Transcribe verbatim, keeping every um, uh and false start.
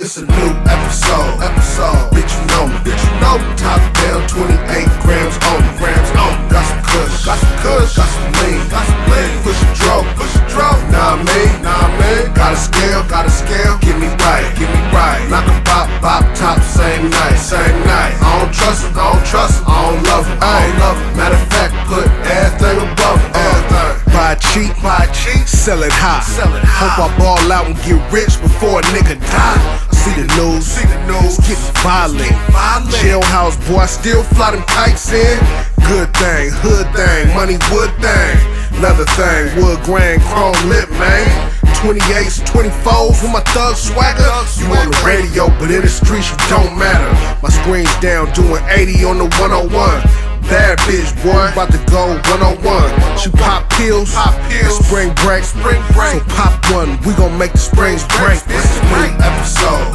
This a new episode, episode. Bitch, you know me, bitch, you know me. Top down, twenty-eight grams on me, grams on me. Got some kush, got some kush, got some lean, got some lean. Push a dro, push a dro. Nah me, nah me. Got a scale, got a scale. Get me right, get me right. Knock a bop, bop, top, same night, same night. I don't trust him, I don't trust him, I don't love him, I don't love him. Matter of fact, put everything above him, everything. Buy cheap, buy cheap, sell it high. Sell it high. Hope I ball out and get rich before a nigga die. See the news, See the news. it's getting violent. Violent. Jailhouse boy, still fly them kites in. Good thing, hood thing, money wood thing. Leather thing, wood grain, chrome lip, man. twenty-eights, twenty-fours with my thug swagger. You on the radio, but in the streets you don't matter. My screen's down doing eighty on the one oh one. Bad bitch, boy, about to go one on one. She pop pills, Pop pills. spring break, Spring break. So pop one, we gon' make the springs break. This is new episode.